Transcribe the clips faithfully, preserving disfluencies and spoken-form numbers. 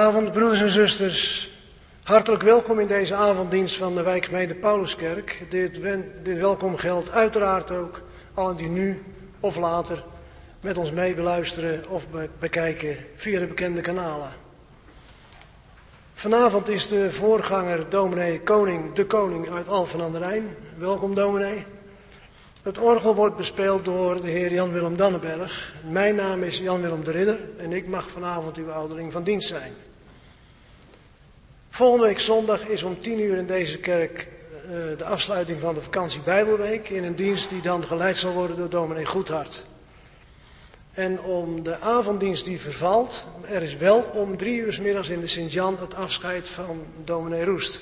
Goedenavond, broeders en zusters. Hartelijk welkom in deze avonddienst van de wijkgemeente Pauluskerk. Dit, dit welkom geldt uiteraard ook allen die nu of later met ons mee beluisteren of be- bekijken via de bekende kanalen. Vanavond is de voorganger dominee Koning, de Koning uit Alphen aan den Rijn. Welkom dominee. Het orgel wordt bespeeld door de heer Jan-Willem Dannenberg. Mijn naam is Jan-Willem de Ridder en ik mag vanavond uw ouderling van dienst zijn. Volgende week zondag is om tien uur in deze kerk uh, de afsluiting van de vakantie Bijbelweek in een dienst die dan geleid zal worden door dominee Goedhart. En om de avonddienst die vervalt, er is wel om drie uur 's middags in de Sint-Jan het afscheid van dominee Roest.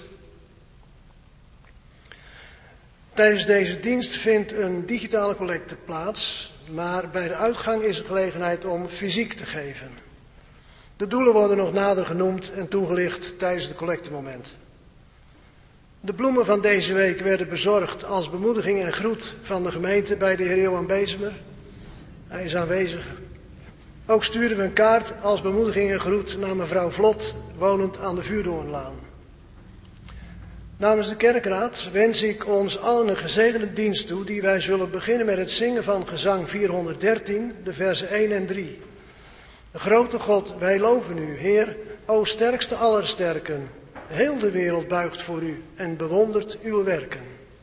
Tijdens deze dienst vindt een digitale collecte plaats, maar bij de uitgang is er gelegenheid om fysiek te geven. De doelen worden nog nader genoemd en toegelicht tijdens het collectemoment. De bloemen van deze week werden bezorgd als bemoediging en groet van de gemeente bij de heer Johan Bezemer. Hij is aanwezig. Ook stuurden we een kaart als bemoediging en groet naar mevrouw Vlot, wonend aan de Vuurdoornlaan. Namens de kerkraad wens ik ons allen een gezegende dienst toe, die wij zullen beginnen met het zingen van gezang vierhonderddertien, de versen één en drie. Grote God, wij loven u, Heer, o sterkste aller sterken. Heel de wereld buigt voor u en bewondert uw werken.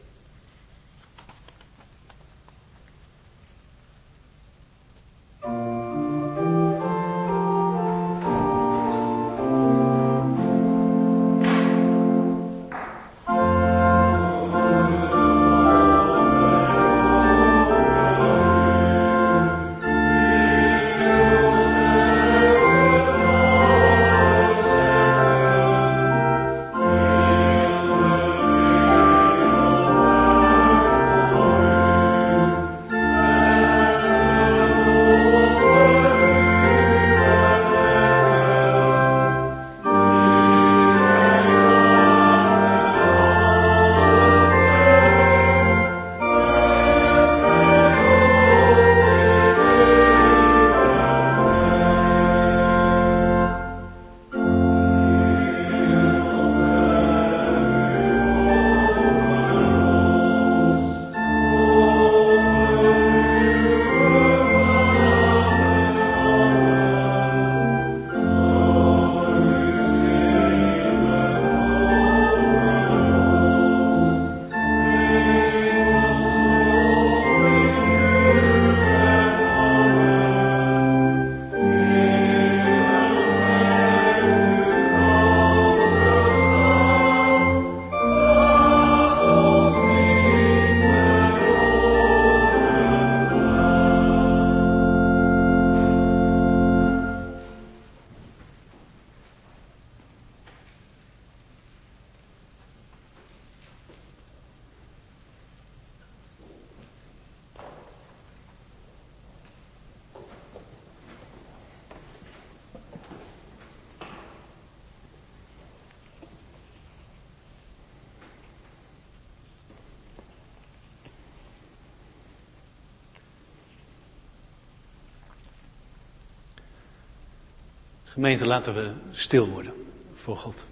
Gemeente, laten we stil worden voor God.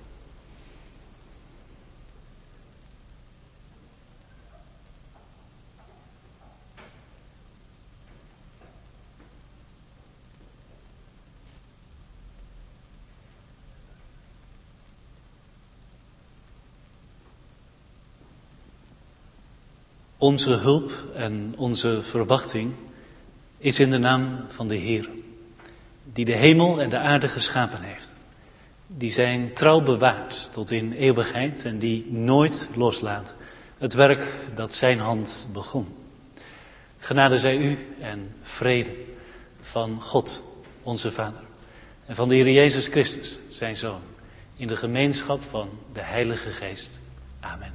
Onze hulp en onze verwachting is in de naam van de Heer, die de hemel en de aarde geschapen heeft, die zijn trouw bewaart tot in eeuwigheid en die nooit loslaat het werk dat zijn hand begon. Genade zij u en vrede van God, onze Vader, en van de Heer Jezus Christus, zijn Zoon, in de gemeenschap van de Heilige Geest. Amen.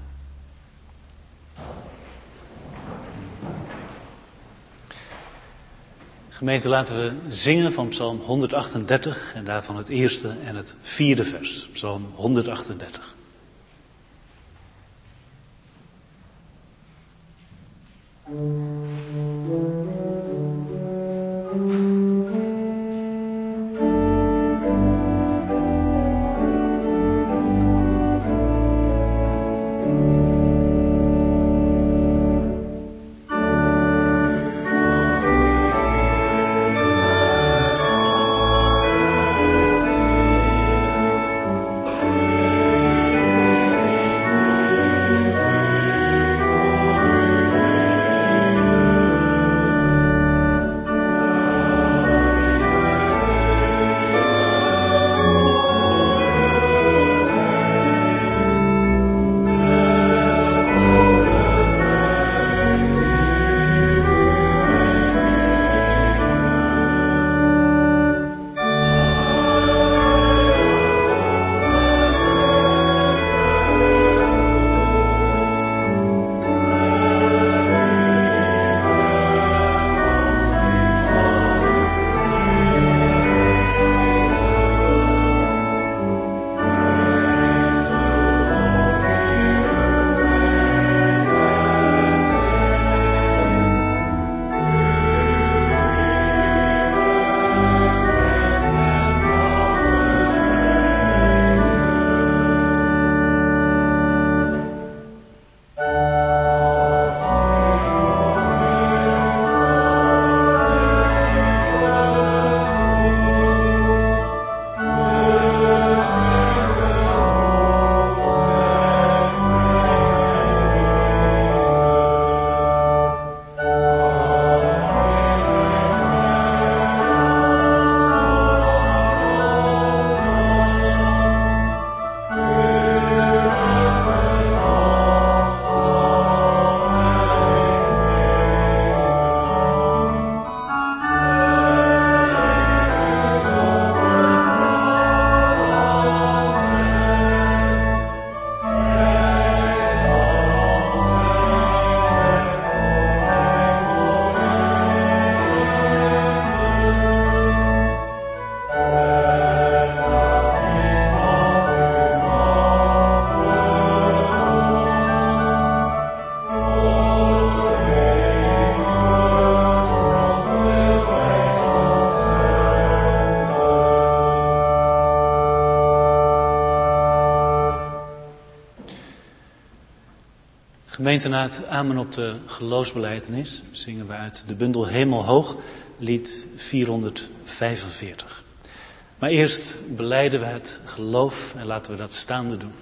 Gemeente, laten we zingen van Psalm honderdachtendertig en daarvan het eerste en het vierde vers. Psalm honderdachtendertig. Gemeente, na het amen op de geloofsbelijdenis zingen we uit de bundel Hemelhoog, lied vierhonderdvijfenveertig. Maar eerst belijden we het geloof en laten we dat staande doen.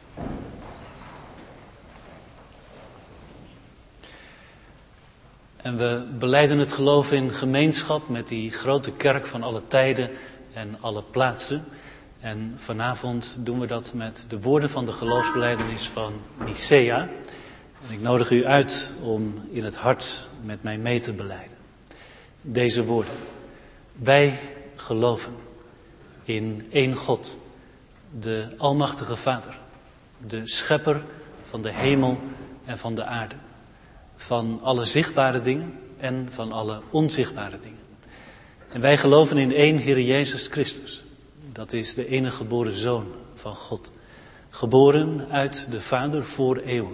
En we belijden het geloof in gemeenschap met die grote kerk van alle tijden en alle plaatsen. En vanavond doen we dat met de woorden van de geloofsbelijdenis van Nicea. En ik nodig u uit om in het hart met mij mee te belijden. Deze woorden. Wij geloven in één God, de Almachtige Vader, de Schepper van de hemel en van de aarde. Van alle zichtbare dingen en van alle onzichtbare dingen. En wij geloven in één Heer Jezus Christus. Dat is de enige geboren Zoon van God. Geboren uit de Vader voor eeuwen.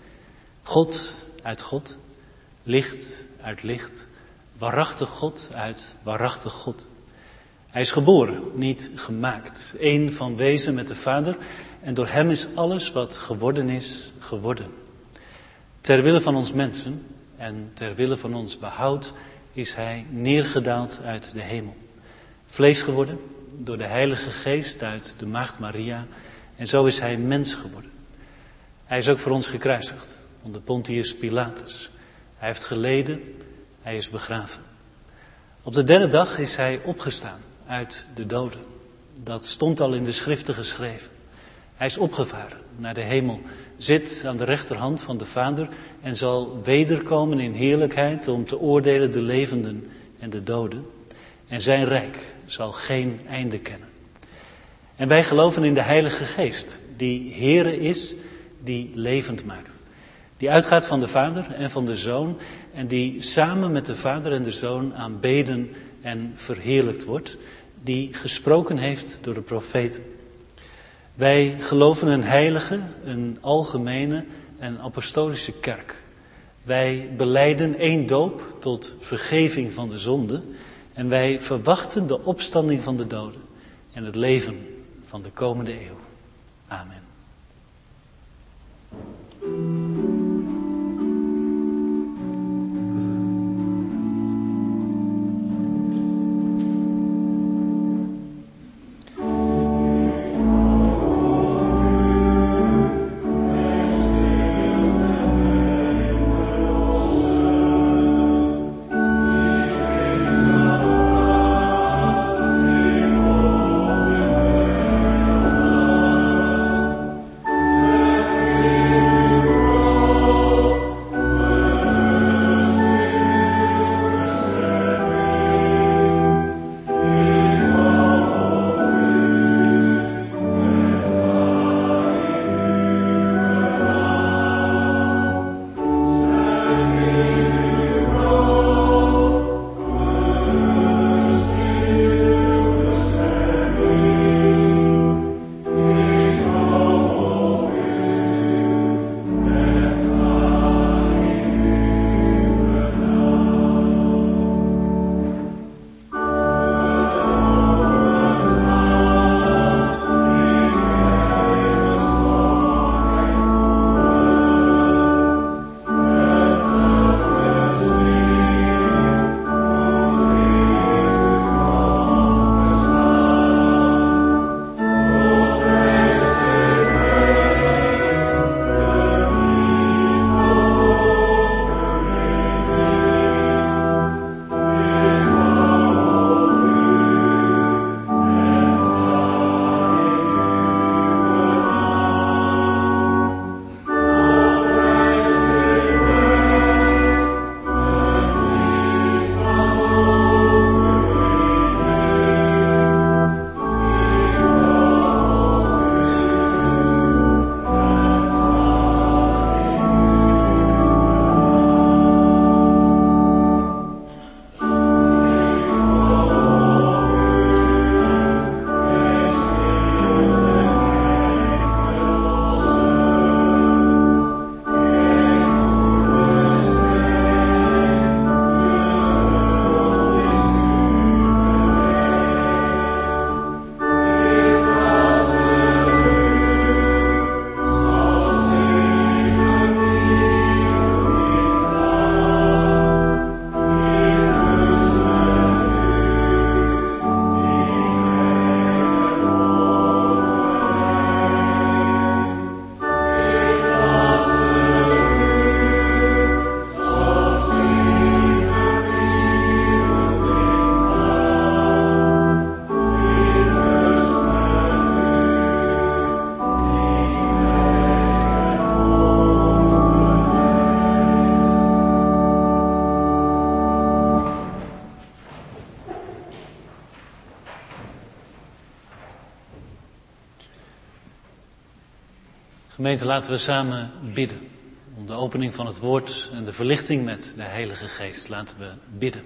God uit God. Licht uit licht. Waarachtig God uit waarachtig God. Hij is geboren, niet gemaakt. Eén van wezen met de Vader. En door hem is alles wat geworden is, geworden. Ter wille van ons mensen en ter wille van ons behoud is hij neergedaald uit de hemel. Vlees geworden door de Heilige Geest uit de Maagd Maria. En zo is hij mens geworden. Hij is ook voor ons gekruisigd onder Pontius Pilatus. Hij heeft geleden, hij is begraven. Op de derde dag is hij opgestaan uit de doden. Dat stond al in de schriften geschreven. Hij is opgevaren naar de hemel, zit aan de rechterhand van de Vader en zal wederkomen in heerlijkheid om te oordelen de levenden en de doden. En zijn rijk zal geen einde kennen. En wij geloven in de Heilige Geest, die Heere is, die levend maakt. Die uitgaat van de Vader en van de Zoon en die samen met de Vader en de Zoon aanbeden en verheerlijkt wordt. Die gesproken heeft door de profeten. Wij geloven een heilige, een algemene en apostolische kerk. Wij belijden één doop tot vergeving van de zonde. En wij verwachten de opstanding van de doden en het leven van de komende eeuw. Amen. Gemeente, laten we samen bidden. Om de opening van het woord en de verlichting met de Heilige Geest. Laten we bidden.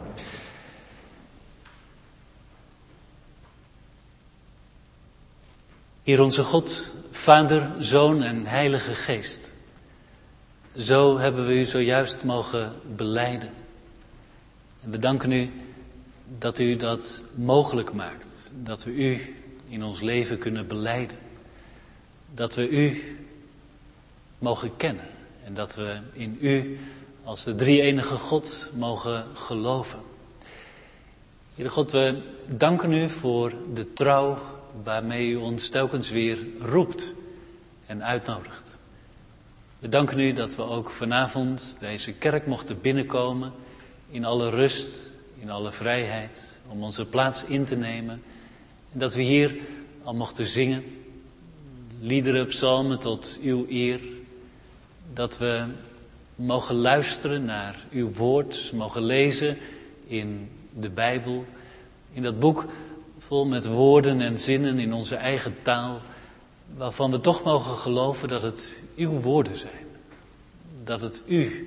Heer onze God, Vader, Zoon en Heilige Geest. Zo hebben we u zojuist mogen belijden. En we danken u dat u dat mogelijk maakt. Dat we u in ons leven kunnen belijden. Dat we u mogen kennen. En dat we in u als de drie-enige God mogen geloven. Heere God, we danken u voor de trouw waarmee u ons telkens weer roept en uitnodigt. We danken u dat we ook vanavond deze kerk mochten binnenkomen in alle rust, in alle vrijheid, om onze plaats in te nemen. En dat we hier al mochten zingen, liederen, psalmen tot uw eer. Dat we mogen luisteren naar uw woord, mogen lezen in de Bijbel, in dat boek vol met woorden en zinnen in onze eigen taal, waarvan we toch mogen geloven dat het uw woorden zijn. Dat het u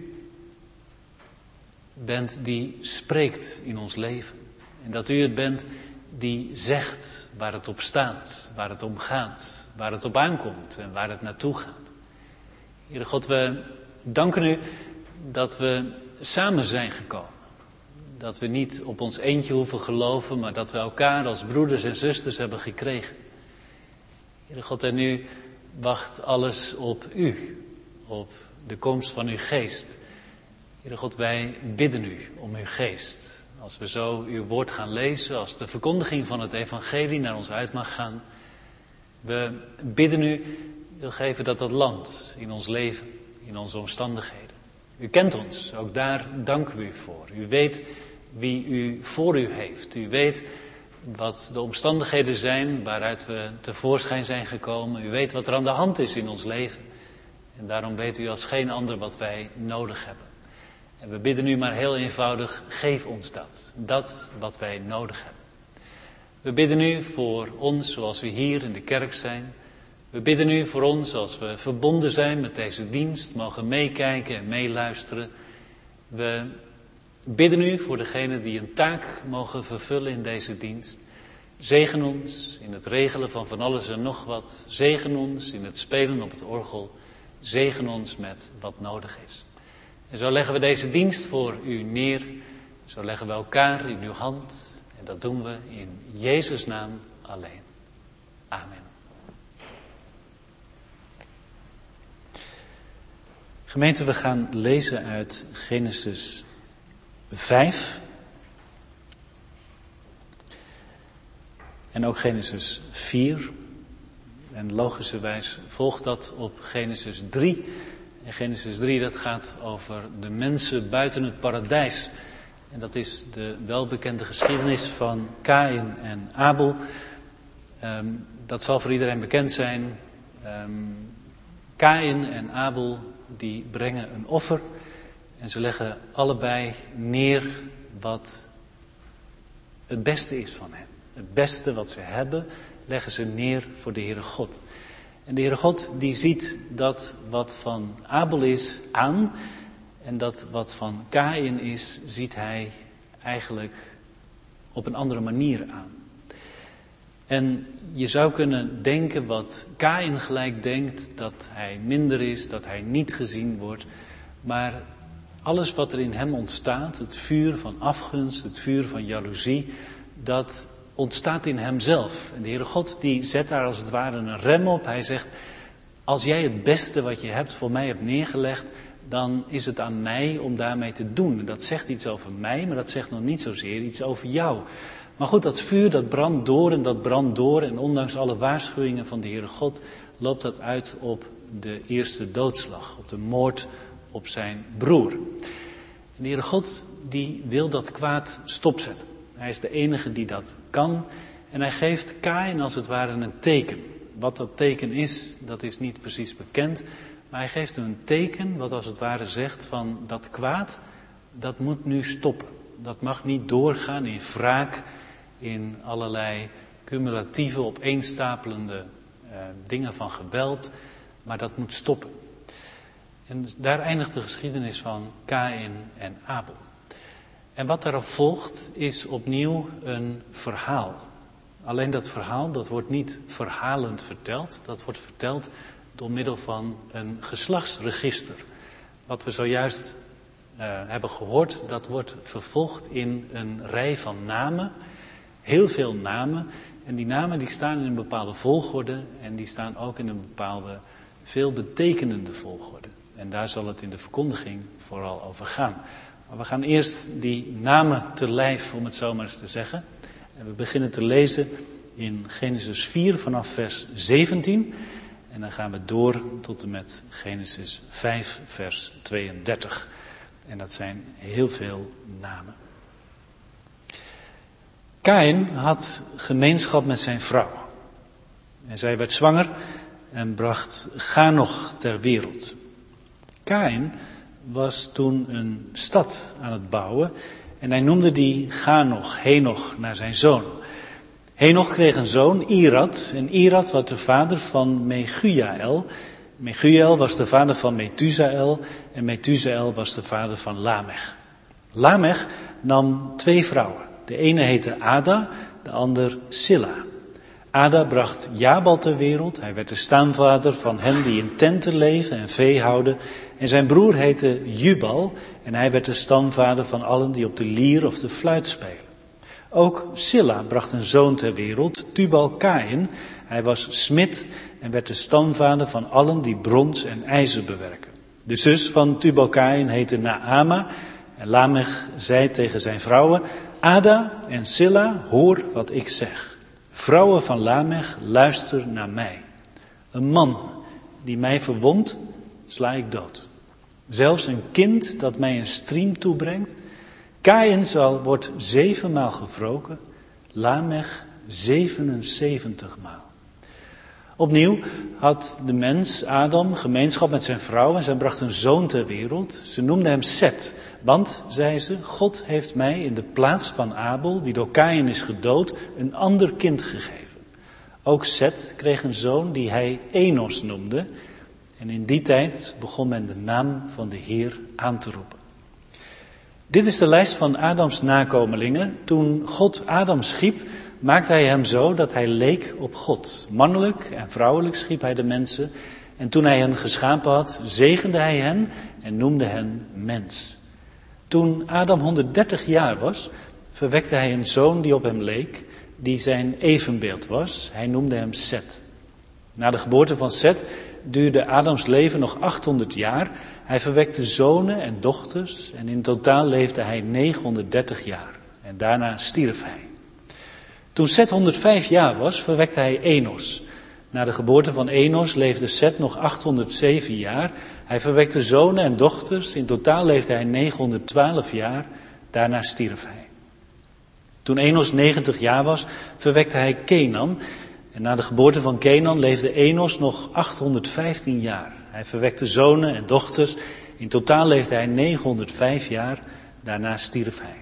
bent die spreekt in ons leven. En dat u het bent die zegt waar het op staat, waar het om gaat, waar het op aankomt en waar het naartoe gaat. Heere God, we danken u dat we samen zijn gekomen. Dat we niet op ons eentje hoeven geloven, maar dat we elkaar als broeders en zusters hebben gekregen. Heere God, en nu wacht alles op u, op de komst van uw geest. Heere God, wij bidden u om uw geest. Als we zo uw woord gaan lezen, als de verkondiging van het evangelie naar ons uit mag gaan. We bidden u, wil geven dat dat landt in ons leven, in onze omstandigheden. U kent ons, ook daar danken we u voor. U weet wie u voor u heeft. U weet wat de omstandigheden zijn waaruit we tevoorschijn zijn gekomen. U weet wat er aan de hand is in ons leven. En daarom weet u als geen ander wat wij nodig hebben. En we bidden u maar heel eenvoudig, geef ons dat. Dat wat wij nodig hebben. We bidden u voor ons zoals we hier in de kerk zijn. We bidden u voor ons als we verbonden zijn met deze dienst, mogen meekijken en meeluisteren. We bidden u voor degenen die een taak mogen vervullen in deze dienst. Zegen ons in het regelen van van alles en nog wat. Zegen ons in het spelen op het orgel. Zegen ons met wat nodig is. En zo leggen we deze dienst voor u neer. Zo leggen we elkaar in uw hand. En dat doen we in Jezus' naam alleen. Amen. Gemeente, we gaan lezen uit Genesis vijf. En ook Genesis vier. En logischerwijs volgt dat op Genesis drie. En Genesis drie, dat gaat over de mensen buiten het paradijs. En dat is de welbekende geschiedenis van Kaïn en Abel. Um, dat zal voor iedereen bekend zijn. Um, Kaïn en Abel, die brengen een offer. En ze leggen allebei neer wat het beste is van hen. Het beste wat ze hebben, leggen ze neer voor de Heere God. En de Heere God die ziet dat wat van Abel is aan. En dat wat van Kaïn is, ziet hij eigenlijk op een andere manier aan. En je zou kunnen denken wat Kaïn gelijk denkt, dat hij minder is, dat hij niet gezien wordt. Maar alles wat er in hem ontstaat, het vuur van afgunst, het vuur van jaloezie, dat ontstaat in hemzelf. En de Heere God die zet daar als het ware een rem op. Hij zegt, als jij het beste wat je hebt voor mij hebt neergelegd, dan is het aan mij om daarmee te doen. En dat zegt iets over mij, maar dat zegt nog niet zozeer iets over jou. Maar goed, dat vuur dat brandt door en dat brandt door. En ondanks alle waarschuwingen van de Heere God loopt dat uit op de eerste doodslag. Op de moord op zijn broer. En de Heere God die wil dat kwaad stopzetten. Hij is de enige die dat kan. En hij geeft Kaïn als het ware een teken. Wat dat teken is, dat is niet precies bekend. Maar hij geeft hem een teken wat als het ware zegt van dat kwaad, dat moet nu stoppen. Dat mag niet doorgaan in wraak, in allerlei cumulatieve opeenstapelende uh, dingen van geweld. maar dat moet stoppen. En daar eindigt de geschiedenis van Kaïn en Abel. En wat daarop volgt is opnieuw een verhaal. Alleen dat verhaal, dat wordt niet verhalend verteld. Dat wordt verteld door middel van een geslachtsregister. Wat we zojuist uh, hebben gehoord, dat wordt vervolgd in een rij van namen. Heel veel namen. En die namen die staan in een bepaalde volgorde. En die staan ook in een bepaalde veelbetekenende volgorde. En daar zal het in de verkondiging vooral over gaan. Maar we gaan eerst die namen te lijf, om het zo maar eens te zeggen. En we beginnen te lezen in Genesis vier vanaf vers zeventien. En dan gaan we door tot en met Genesis vijf vers tweeëndertig. En dat zijn heel veel namen. Kaïn had gemeenschap met zijn vrouw. En zij werd zwanger en bracht Chanoch ter wereld. Kaïn was toen een stad aan het bouwen en hij noemde die Chanoch, Henoch, naar zijn zoon. Henoch kreeg een zoon, Irad, en Irad was de vader van Megujael. Megujael was de vader van Methusael en Methusael was de vader van Lamech. Lamech nam twee vrouwen. De ene heette Ada, de ander Silla. Ada bracht Jabal ter wereld. Hij werd de staamvader van hen die in tenten leven en vee houden. En zijn broer heette Jubal en hij werd de stamvader van allen die op de lier of de fluit spelen. Ook Silla bracht een zoon ter wereld, Tubal-Kaïn. Hij was smid en werd de stamvader van allen die brons en ijzer bewerken. De zus van Tubal-Kaïn heette Naama. En Lamech zei tegen zijn vrouwen: Ada en Silla, hoor wat ik zeg. Vrouwen van Lamech, luister naar mij. Een man die mij verwondt, sla ik dood. Zelfs een kind dat mij een striem toebrengt. Kaïn zal wordt zevenmaal gewroken, Lamech zevenenzeventig maal. Opnieuw had de mens, Adam, gemeenschap met zijn vrouw en zij bracht een zoon ter wereld. Ze noemde hem Set, want, zei ze, God heeft mij in de plaats van Abel, die door Kaïn is gedood, een ander kind gegeven. Ook Set kreeg een zoon die hij Enos noemde. En in die tijd begon men de naam van de Heer aan te roepen. Dit is de lijst van Adams nakomelingen. Toen God Adam schiep, maakte hij hem zo dat hij leek op God. Mannelijk en vrouwelijk schiep hij de mensen. En toen hij hen geschapen had, zegende hij hen en noemde hen mens. Toen Adam honderddertig jaar was, verwekte hij een zoon die op hem leek, die zijn evenbeeld was. Hij noemde hem Set. Na de geboorte van Set duurde Adams leven nog achthonderd jaar. Hij verwekte zonen en dochters en in totaal leefde hij negenhonderddertig jaar. En daarna stierf hij. Toen Set honderdvijf jaar was, verwekte hij Enos. Na de geboorte van Enos leefde Set nog achthonderdzeven jaar. Hij verwekte zonen en dochters. In totaal leefde hij negenhonderdtwaalf jaar. Daarna stierf hij. Toen Enos negentig jaar was, verwekte hij Kenan. En na de geboorte van Kenan leefde Enos nog achthonderdvijftien jaar. Hij verwekte zonen en dochters. In totaal leefde hij negenhonderdvijf jaar. Daarna stierf hij.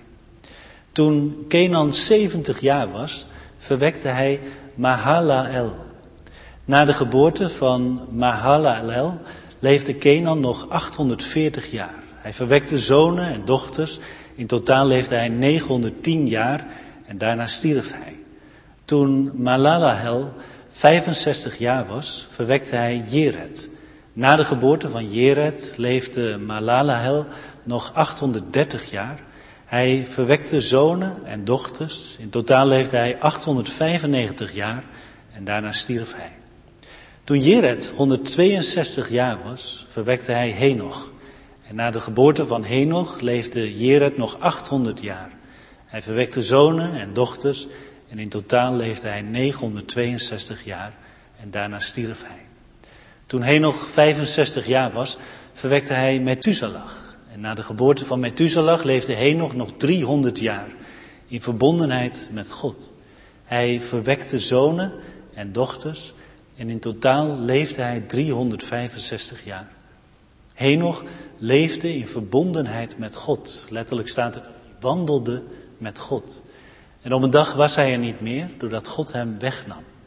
Toen Kenan zeventig jaar was, verwekte hij Mahalael. Na de geboorte van Mahalael leefde Kenan nog achthonderdveertig jaar. Hij verwekte zonen en dochters. In totaal leefde hij negenhonderdtien jaar en daarna stierf hij. Toen Mahalael vijfenzestig jaar was, verwekte hij Jered. Na de geboorte van Jered leefde Mahalael nog achthonderddertig jaar. Hij verwekte zonen en dochters. In totaal leefde hij achthonderdvijfennegentig jaar en daarna stierf hij. Toen Jered honderdtweeënzestig jaar was, verwekte hij Henoch. En na de geboorte van Henoch leefde Jered nog achthonderd jaar. Hij verwekte zonen en dochters en in totaal leefde hij negenhonderdtweeënzestig jaar en daarna stierf hij. Toen Henoch vijfenzestig jaar was, verwekte hij Methuselah. En na de geboorte van Methuselah leefde Henoch nog driehonderd jaar in verbondenheid met God. Hij verwekte zonen en dochters en in totaal leefde hij driehonderdvijfenzestig jaar. Henoch leefde in verbondenheid met God. Letterlijk staat er dat hij wandelde met God. En op een dag was hij er niet meer, doordat God hem wegnam.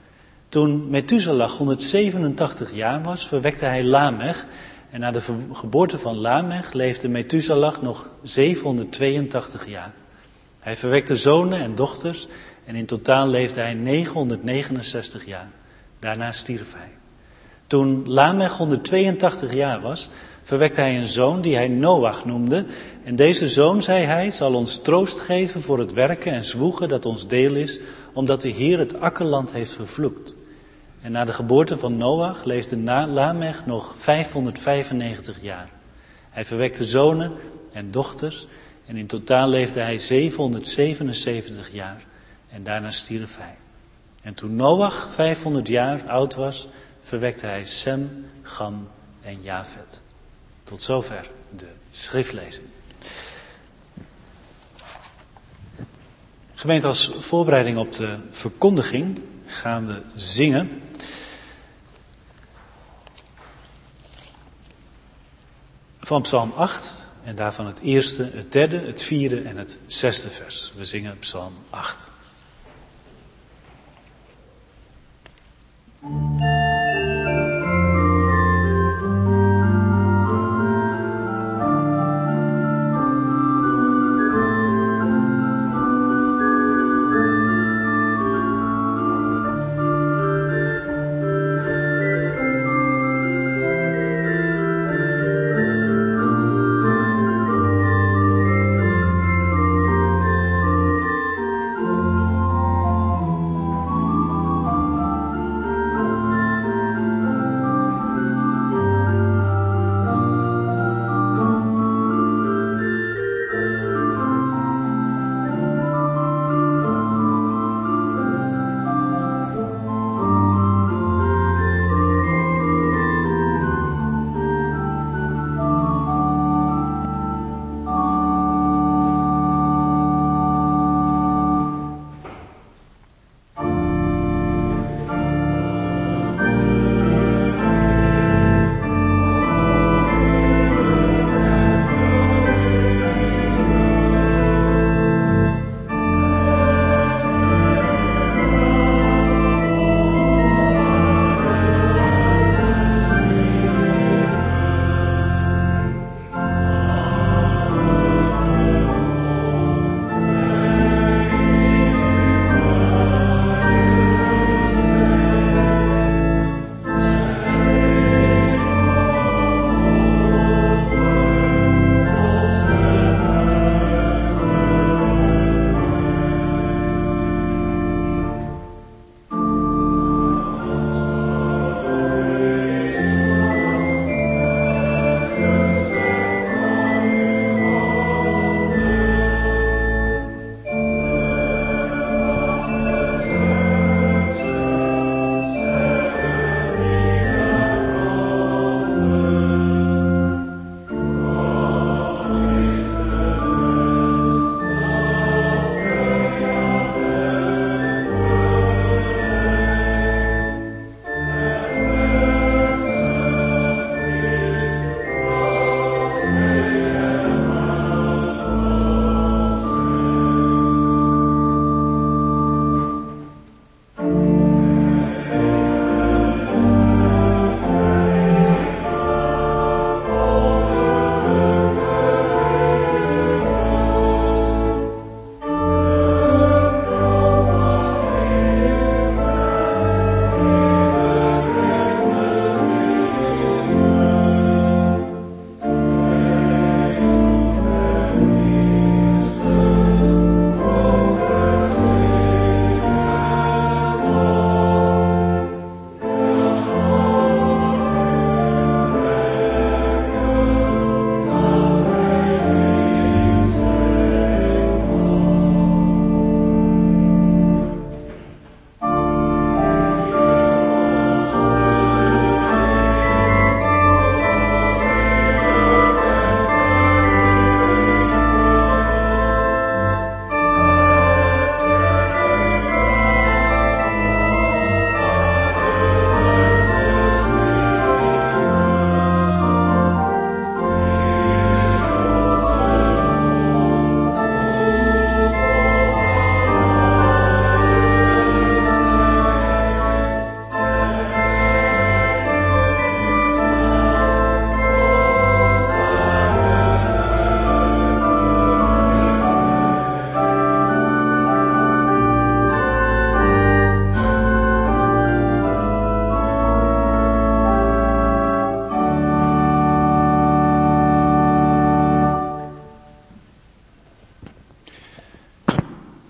Toen Methuselah honderdzevenentachtig jaar was, verwekte hij Lamech. En na de geboorte van Lamech leefde Methuselah nog zevenhonderdtweeëntachtig jaar. Hij verwekte zonen en dochters en in totaal leefde hij negenhonderdnegenenzestig jaar. Daarna stierf hij. Toen Lamech honderdtweeëntachtig jaar was, verwekte hij een zoon die hij Noach noemde. En deze zoon, zei hij, zal ons troost geven voor het werken en zwoegen dat ons deel is, omdat de Heer het akkerland heeft vervloekt. En na de geboorte van Noach leefde Lamech nog vijfhonderdvijfennegentig jaar. Hij verwekte zonen en dochters en in totaal leefde hij zevenhonderdzevenenzeventig jaar. En daarna stierf hij. En toen Noach vijfhonderd jaar oud was, verwekte hij Sem, Cham en Jafet. Tot zover de schriftlezing. Gemeente, als voorbereiding op de verkondiging gaan we zingen. Van Psalm acht en daarvan het eerste, het derde, het vierde en het zesde vers. We zingen Psalm acht.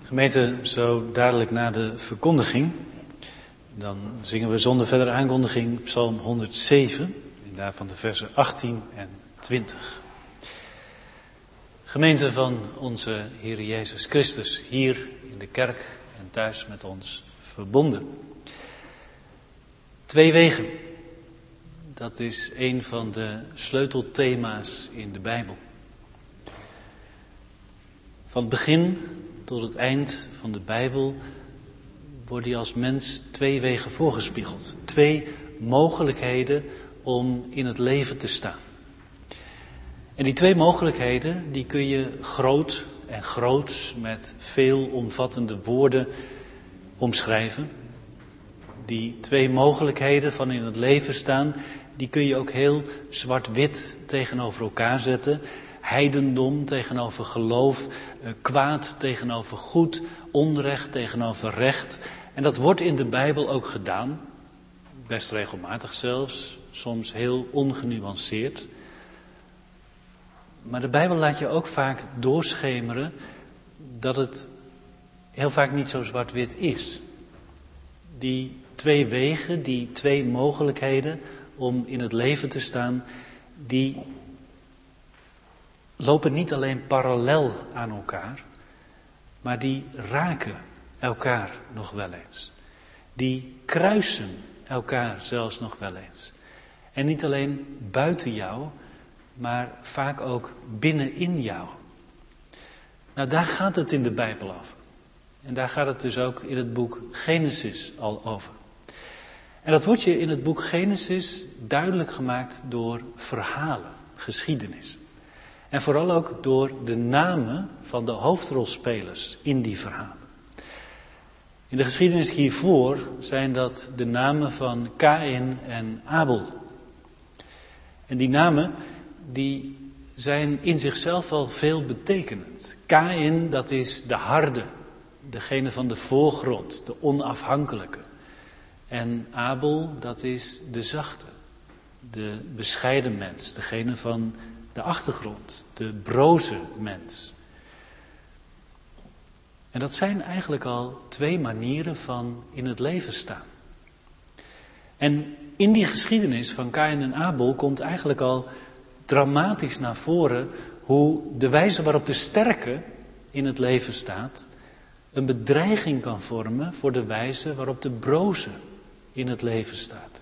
Gemeente, zo dadelijk na de verkondiging, dan zingen we zonder verdere aankondiging Psalm honderdzeven, en daarvan de versen achttien en twintig. Gemeente van onze Heer Jezus Christus, hier in de kerk en thuis met ons verbonden. Twee wegen, dat is een van de sleutelthema's in de Bijbel. Van het begin tot het eind van de Bijbel wordt je als mens twee wegen voorgespiegeld. Twee mogelijkheden om in het leven te staan. En die twee mogelijkheden, die kun je groot en groots met veel omvattende woorden omschrijven. Die twee mogelijkheden van in het leven staan, die kun je ook heel zwart-wit tegenover elkaar zetten. Heidendom tegenover geloof, kwaad tegenover goed, onrecht tegenover recht. En dat wordt in de Bijbel ook gedaan, best regelmatig zelfs, soms heel ongenuanceerd. Maar de Bijbel laat je ook vaak doorschemeren dat het heel vaak niet zo zwart-wit is. Die twee wegen, die twee mogelijkheden om in het leven te staan, die lopen niet alleen parallel aan elkaar, maar die raken elkaar nog wel eens. Die kruisen elkaar zelfs nog wel eens. En niet alleen buiten jou, maar vaak ook binnenin jou. Nou, daar gaat het in de Bijbel over. En daar gaat het dus ook in het boek Genesis al over. En dat wordt je in het boek Genesis duidelijk gemaakt door verhalen, geschiedenis. En vooral ook door de namen van de hoofdrolspelers in die verhalen. In de geschiedenis hiervoor zijn dat de namen van Kaïn en Abel. En die namen, die zijn in zichzelf wel veel betekenend. Kaïn, dat is de harde, degene van de voorgrond, de onafhankelijke. En Abel, dat is de zachte, de bescheiden mens, degene van de achtergrond, de broze mens. En dat zijn eigenlijk al twee manieren van in het leven staan. En in die geschiedenis van Kaïn en Abel komt eigenlijk al dramatisch naar voren hoe de wijze waarop de sterke in het leven staat een bedreiging kan vormen voor de wijze waarop de broze in het leven staat.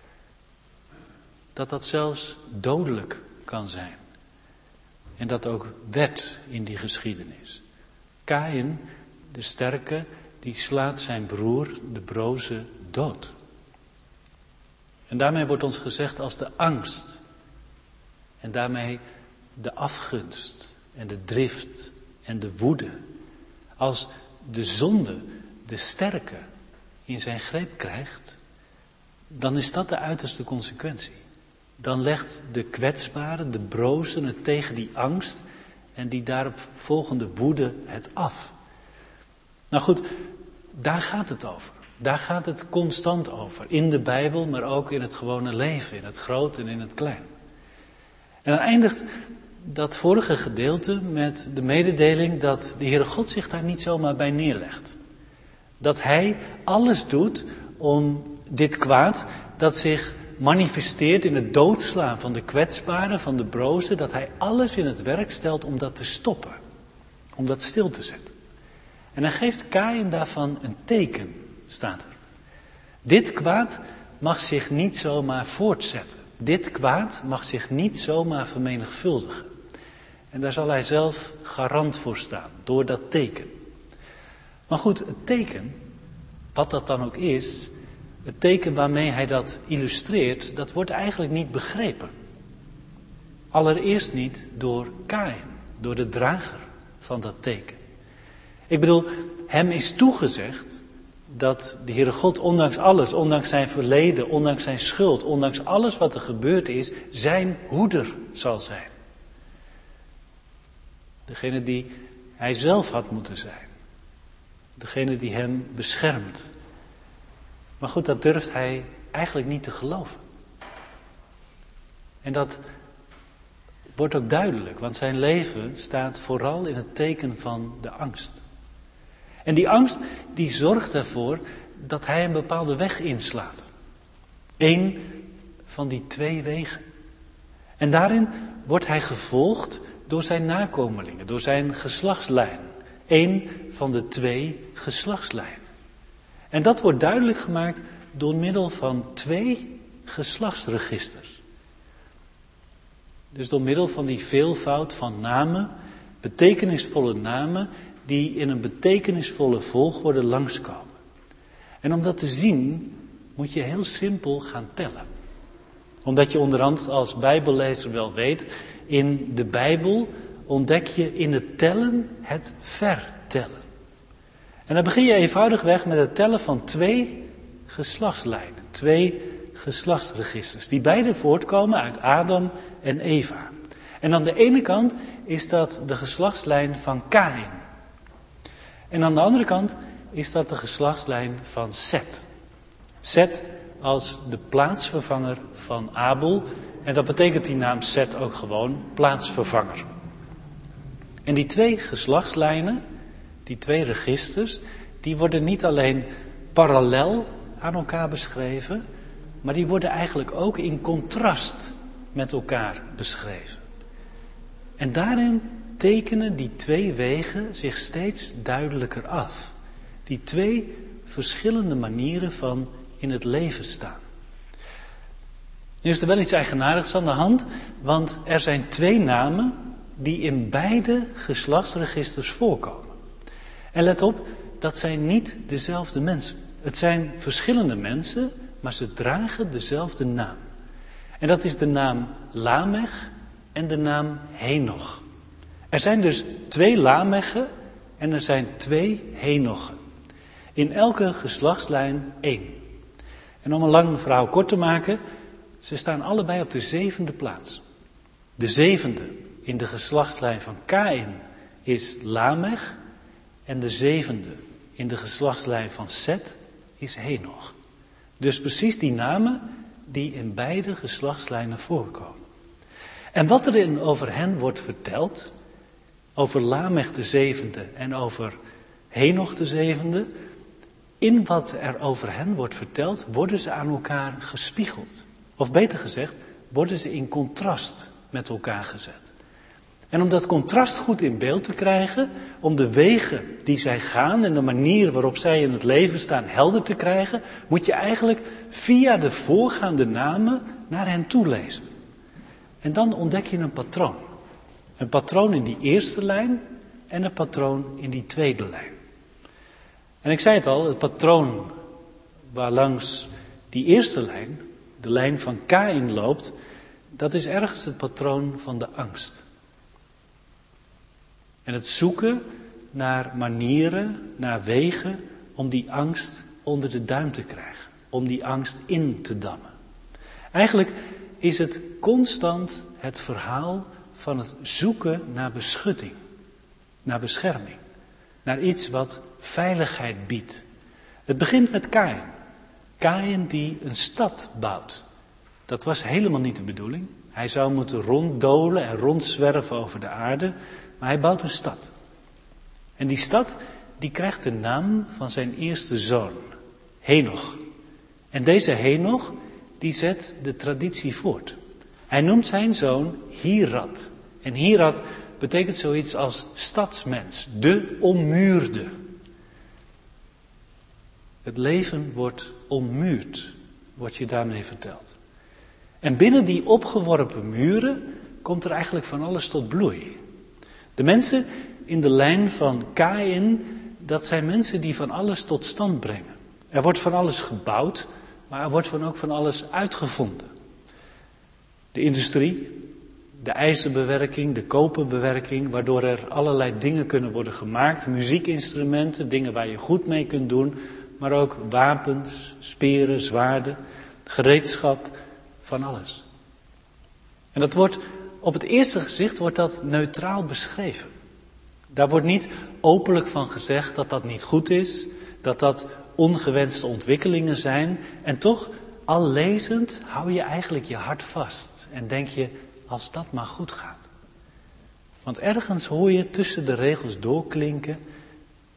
Dat dat zelfs dodelijk kan zijn. En dat ook werd in die geschiedenis. Kaïn, de sterke, die slaat zijn broer, de broze, dood. En daarmee wordt ons gezegd als de angst. En daarmee de afgunst en de drift en de woede. Als de zonde de sterke in zijn greep krijgt, dan is dat de uiterste consequentie. Dan legt de kwetsbare, de broze het tegen die angst en die daarop volgende woede het af. Nou goed, daar gaat het over. Daar gaat het constant over. In de Bijbel, maar ook in het gewone leven, in het groot en in het klein. En dan eindigt dat vorige gedeelte met de mededeling dat de Heere God zich daar niet zomaar bij neerlegt. Dat Hij alles doet om dit kwaad dat zich manifesteert in het doodslaan van de kwetsbaren, van de brozen, dat Hij alles in het werk stelt om dat te stoppen. Om dat stil te zetten. En hij geeft Kaïn daarvan een teken, staat er. Dit kwaad mag zich niet zomaar voortzetten. Dit kwaad mag zich niet zomaar vermenigvuldigen. En daar zal hij zelf garant voor staan, door dat teken. Maar goed, het teken, wat dat dan ook is, het teken waarmee hij dat illustreert, dat wordt eigenlijk niet begrepen. Allereerst niet door Kaïn, door de drager van dat teken. Ik bedoel, hem is toegezegd dat de Heere God ondanks alles, ondanks zijn verleden, ondanks zijn schuld, ondanks alles wat er gebeurd is, zijn hoeder zal zijn. Degene die hij zelf had moeten zijn. Degene die hem beschermt. Maar goed, dat durft hij eigenlijk niet te geloven. En dat wordt ook duidelijk, want zijn leven staat vooral in het teken van de angst. En die angst die zorgt ervoor dat hij een bepaalde weg inslaat. Eén van die twee wegen. En daarin wordt hij gevolgd door zijn nakomelingen, door zijn geslachtslijn. Eén van de twee geslachtslijnen. En dat wordt duidelijk gemaakt door middel van twee geslachtsregisters. Dus door middel van die veelvoud van namen, betekenisvolle namen, die in een betekenisvolle volgorde langskomen. En om dat te zien, moet je heel simpel gaan tellen. Omdat je onderhand als Bijbellezer wel weet, in de Bijbel ontdek je in het tellen het vertellen. En dan begin je eenvoudigweg met het tellen van twee geslachtslijnen, twee geslachtsregisters, die beide voortkomen uit Adam en Eva. En aan de ene kant is dat de geslachtslijn van Kaïn. En aan de andere kant is dat de geslachtslijn van Set. Set als de plaatsvervanger van Abel. En dat betekent die naam Set ook gewoon plaatsvervanger. En die twee geslachtslijnen, die twee registers, die worden niet alleen parallel aan elkaar beschreven, maar die worden eigenlijk ook in contrast met elkaar beschreven. En daarin tekenen die twee wegen zich steeds duidelijker af. Die twee verschillende manieren van in het leven staan. Nu is er wel iets eigenaardigs aan de hand, want er zijn twee namen die in beide geslachtsregisters voorkomen. En let op, dat zijn niet dezelfde mensen. Het zijn verschillende mensen, maar ze dragen dezelfde naam. En dat is de naam Lamech en de naam Henoch. Er zijn dus twee Lamechen en er zijn twee Henochen. In elke geslachtslijn één. En om een lang verhaal kort te maken, ze staan allebei op de zevende plaats. De zevende in de geslachtslijn van Kaïn is Lamech en de zevende in de geslachtslijn van Set is Henoch. Dus precies die namen die in beide geslachtslijnen voorkomen. En wat er in over hen wordt verteld, over Lamech de zevende en over Henoch de zevende, in wat er over hen wordt verteld, worden ze aan elkaar gespiegeld. Of beter gezegd, worden ze in contrast met elkaar gezet. En om dat contrast goed in beeld te krijgen, om de wegen die zij gaan en de manier waarop zij in het leven staan helder te krijgen, moet je eigenlijk via de voorgaande namen naar hen toe lezen. En dan ontdek je een patroon. Een patroon in die eerste lijn en een patroon in die tweede lijn. En ik zei het al, het patroon waarlangs die eerste lijn, de lijn van Kaïn loopt, dat is ergens het patroon van de angst. En het zoeken naar manieren, naar wegen om die angst onder de duim te krijgen. Om die angst in te dammen. Eigenlijk is het constant het verhaal van het zoeken naar beschutting. Naar bescherming. Naar iets wat veiligheid biedt. Het begint met Kaïn. Kaïn die een stad bouwt. Dat was helemaal niet de bedoeling. Hij zou moeten ronddolen en rondzwerven over de aarde. Maar hij bouwt een stad. En die stad die krijgt de naam van zijn eerste zoon. Henoch. En deze Henoch die zet de traditie voort. Hij noemt zijn zoon Hirad. En Hirad betekent zoiets als stadsmens. De ommuurde. Het leven wordt ommuurd. Wordt je daarmee verteld. En binnen die opgeworpen muren komt er eigenlijk van alles tot bloei. De mensen in de lijn van Kaïn, dat zijn mensen die van alles tot stand brengen. Er wordt van alles gebouwd, maar er wordt van ook van alles uitgevonden. De industrie, de ijzerbewerking, de koperbewerking, waardoor er allerlei dingen kunnen worden gemaakt. Muziekinstrumenten, dingen waar je goed mee kunt doen, maar ook wapens, speren, zwaarden, gereedschap, van alles. En dat wordt op het eerste gezicht wordt dat neutraal beschreven. Daar wordt niet openlijk van gezegd dat dat niet goed is, dat dat ongewenste ontwikkelingen zijn. En toch, al lezend, hou je eigenlijk je hart vast. En denk je, als dat maar goed gaat. Want ergens hoor je tussen de regels doorklinken,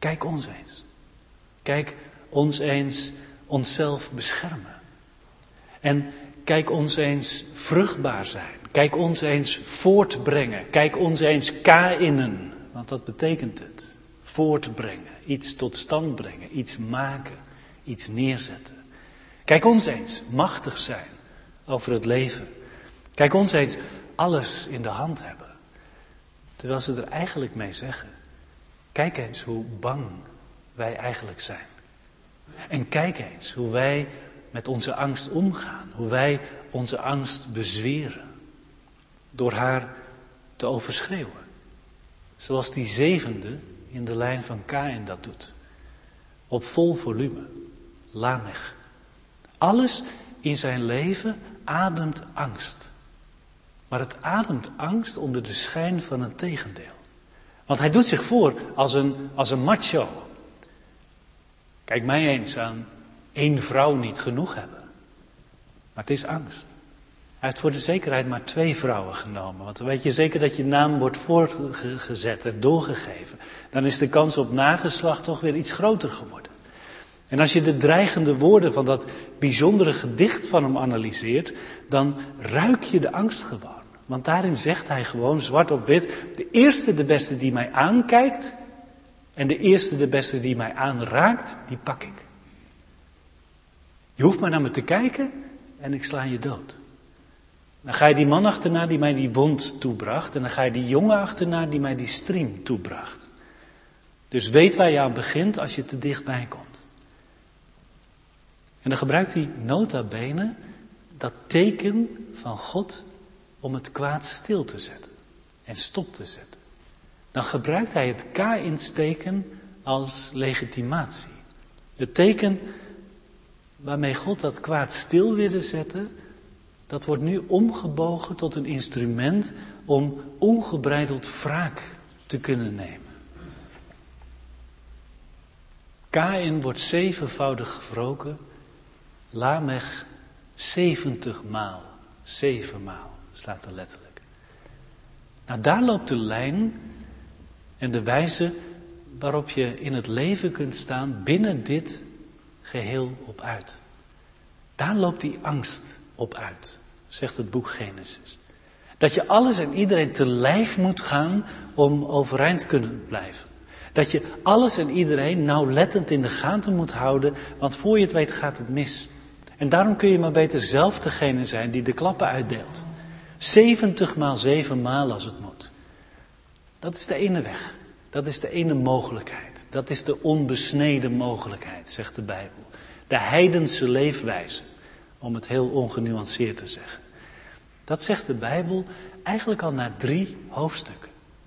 Kijk ons eens. Kijk ons eens onszelf beschermen. En kijk ons eens vruchtbaar zijn. Kijk ons eens voortbrengen. Kijk ons eens kainnen. Want dat betekent het. Voortbrengen. Iets tot stand brengen. Iets maken. Iets neerzetten. Kijk ons eens machtig zijn over het leven. Kijk ons eens alles in de hand hebben. Terwijl ze er eigenlijk mee zeggen. Kijk eens hoe bang wij eigenlijk zijn. En kijk eens hoe wij met onze angst omgaan. Hoe wij onze angst bezweren. Door haar te overschreeuwen. Zoals die zevende in de lijn van Kaïn dat doet. Op vol volume. Lamech. Alles in zijn leven ademt angst. Maar het ademt angst onder de schijn van een tegendeel. Want hij doet zich voor als een, als een macho. Kijk mij eens aan één vrouw niet genoeg hebben. Maar het is angst. Hij heeft voor de zekerheid maar twee vrouwen genomen. Want dan weet je zeker dat je naam wordt voortgezet en doorgegeven. Dan is de kans op nageslacht toch weer iets groter geworden. En als je de dreigende woorden van dat bijzondere gedicht van hem analyseert, dan ruik je de angst gewoon. Want daarin zegt hij gewoon zwart op wit, de eerste de beste die mij aankijkt en de eerste de beste die mij aanraakt, die pak ik. Je hoeft maar naar me te kijken en ik sla je dood. Dan ga je die man achterna die mij die wond toebracht en dan ga je die jongen achterna die mij die striem toebracht. Dus weet waar je aan begint als je te dichtbij komt. En dan gebruikt hij nota bene dat teken van God om het kwaad stil te zetten en stop te zetten. Dan gebruikt hij het Kaïnsteken als legitimatie. Het teken waarmee God dat kwaad stil wilde zetten, dat wordt nu omgebogen tot een instrument om ongebreideld wraak te kunnen nemen. Kaïn wordt zevenvoudig gewroken, Lamech zeventig maal, zevenmaal, staat er letterlijk. Nou, daar loopt de lijn en de wijze waarop je in het leven kunt staan binnen dit geheel op uit. Daar loopt die angst op uit, zegt het boek Genesis. Dat je alles en iedereen te lijf moet gaan om overeind te kunnen blijven. Dat je alles en iedereen nauwlettend in de gaten moet houden, want voor je het weet gaat het mis. En daarom kun je maar beter zelf degene zijn die de klappen uitdeelt. zeventig maal zeven maal als het moet. Dat is de ene weg. Dat is de ene mogelijkheid. Dat is de onbesneden mogelijkheid, zegt de Bijbel. De heidense leefwijze, om het heel ongenuanceerd te zeggen. Dat zegt de Bijbel eigenlijk al na drie hoofdstukken.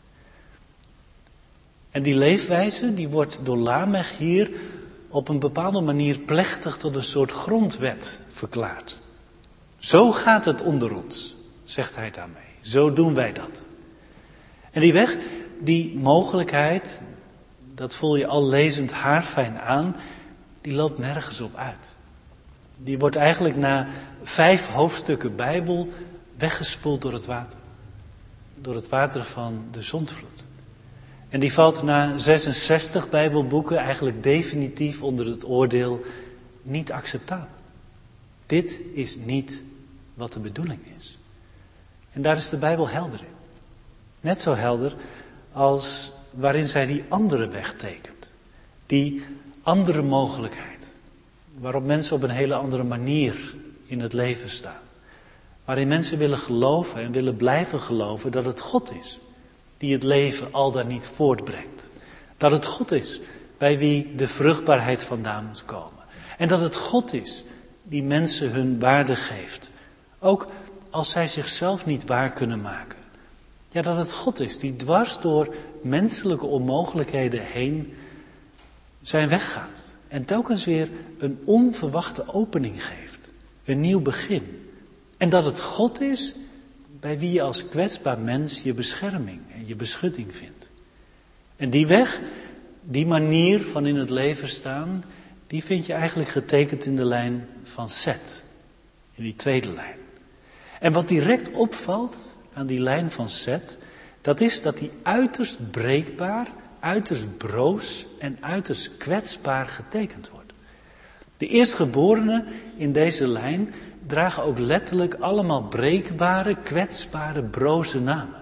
En die leefwijze die wordt door Lamech hier op een bepaalde manier plechtig tot een soort grondwet verklaard. Zo gaat het onder ons, zegt hij daarmee. Zo doen wij dat. En die weg, die mogelijkheid, dat voel je al lezend haarfijn aan, die loopt nergens op uit. Die wordt eigenlijk na vijf hoofdstukken Bijbel weggespoeld door het water. Door het water van de zondvloed. En die valt na zesenzestig Bijbelboeken eigenlijk definitief onder het oordeel niet acceptabel. Dit is niet wat de bedoeling is. En daar is de Bijbel helder in. Net zo helder als waarin zij die andere weg tekent. Die andere mogelijkheid. Waarop mensen op een hele andere manier in het leven staan. Waarin mensen willen geloven en willen blijven geloven dat het God is die het leven al dan niet voortbrengt. Dat het God is bij wie de vruchtbaarheid vandaan moet komen. En dat het God is die mensen hun waarde geeft. Ook als zij zichzelf niet waar kunnen maken. Ja, dat het God is die dwars door menselijke onmogelijkheden heen zijn weg gaat. En telkens weer een onverwachte opening geeft. Een nieuw begin. En dat het God is bij wie je als kwetsbaar mens je bescherming en je beschutting vindt. En die weg, die manier van in het leven staan, die vind je eigenlijk getekend in de lijn van Seth. In die tweede lijn. En wat direct opvalt aan die lijn van Seth, dat is dat die uiterst breekbaar, uiterst broos en uiterst kwetsbaar getekend wordt. De eerstgeborenen in deze lijn dragen ook letterlijk allemaal breekbare, kwetsbare, broze namen.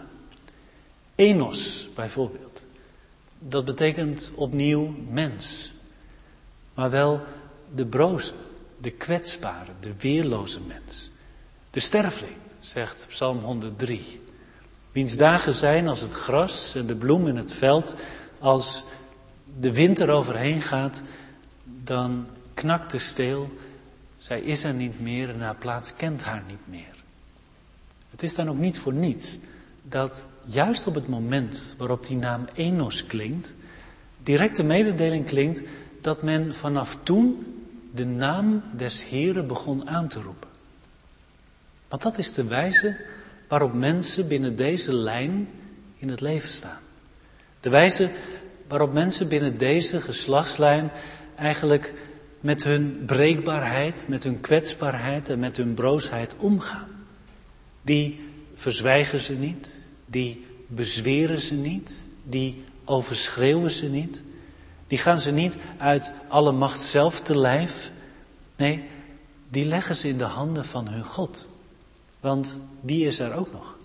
Enos bijvoorbeeld, dat betekent opnieuw mens. Maar wel de broze, de kwetsbare, de weerloze mens. De sterveling, zegt Psalm honderddrie. Wiens dagen zijn als het gras en de bloem in het veld. Als de wind er overheen gaat, dan knakt de steel. Zij is er niet meer en haar plaats kent haar niet meer. Het is dan ook niet voor niets dat juist op het moment waarop die naam Enos klinkt, direct de mededeling klinkt dat men vanaf toen de naam des Heeren begon aan te roepen. Want dat is de wijze waarop mensen binnen deze lijn in het leven staan. De wijze waarop mensen binnen deze geslachtslijn eigenlijk met hun breekbaarheid, met hun kwetsbaarheid en met hun broosheid omgaan. Die verzwijgen ze niet, die bezweren ze niet, die overschreeuwen ze niet. Die gaan ze niet uit alle macht zelf te lijf. Nee, die leggen ze in de handen van hun God. Want die is er ook nog.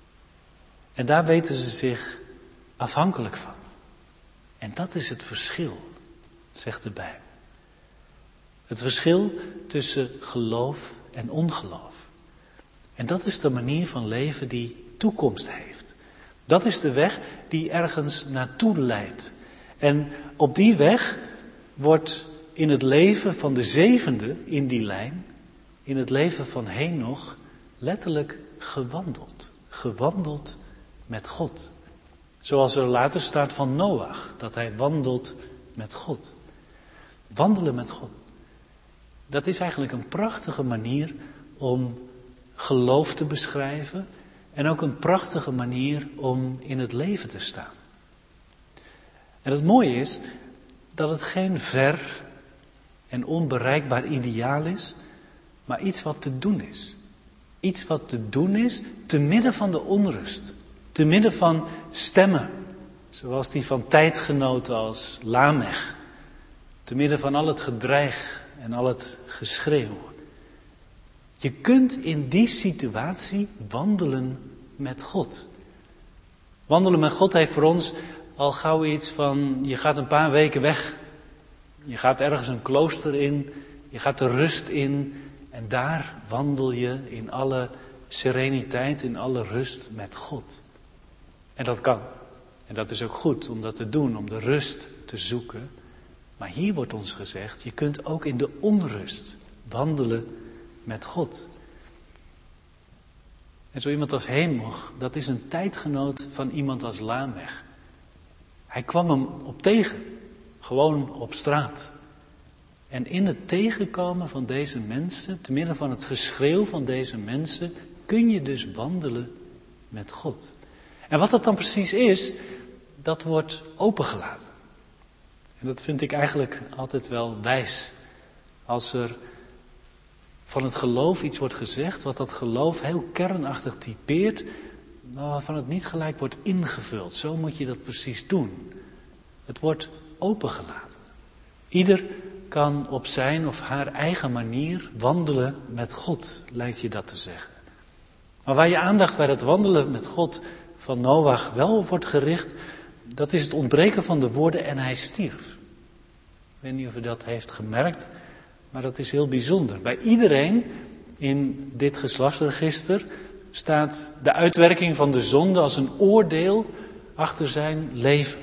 En daar weten ze zich afhankelijk van. En dat is het verschil, zegt de Bijbel. Het verschil tussen geloof en ongeloof. En dat is de manier van leven die toekomst heeft. Dat is de weg die ergens naartoe leidt. En op die weg wordt in het leven van de zevende in die lijn, in het leven van Henoch, letterlijk gewandeld. Gewandeld met God. Zoals er later staat van Noach, dat hij wandelt met God. Wandelen met God. Dat is eigenlijk een prachtige manier om geloof te beschrijven. En ook een prachtige manier om in het leven te staan. En het mooie is dat het geen ver en onbereikbaar ideaal is, maar iets wat te doen is. Iets wat te doen is te midden van de onrust. Te midden van stemmen, zoals die van tijdgenoten als Lamech. Te midden van al het gedreig en al het geschreeuw. Je kunt in die situatie wandelen met God. Wandelen met God heeft voor ons al gauw iets van, je gaat een paar weken weg. Je gaat ergens een klooster in, je gaat de rust in. En daar wandel je in alle sereniteit, in alle rust met God. En dat kan. En dat is ook goed om dat te doen, om de rust te zoeken. Maar hier wordt ons gezegd, je kunt ook in de onrust wandelen met God. En zo iemand als Henoch, dat is een tijdgenoot van iemand als Lamech. Hij kwam hem op tegen, gewoon op straat. En in het tegenkomen van deze mensen, te midden van het geschreeuw van deze mensen, kun je dus wandelen met God. En wat dat dan precies is, dat wordt opengelaten. En dat vind ik eigenlijk altijd wel wijs. Als er van het geloof iets wordt gezegd, wat dat geloof heel kernachtig typeert, maar waarvan het niet gelijk wordt ingevuld. Zo moet je dat precies doen. Het wordt opengelaten. Ieder kan op zijn of haar eigen manier wandelen met God, lijkt je dat te zeggen. Maar waar je aandacht bij dat wandelen met God van Noach wel wordt gericht, dat is het ontbreken van de woorden en hij stierf. Ik weet niet of u dat heeft gemerkt, maar dat is heel bijzonder. Bij iedereen in dit geslachtsregister staat de uitwerking van de zonde als een oordeel achter zijn leven.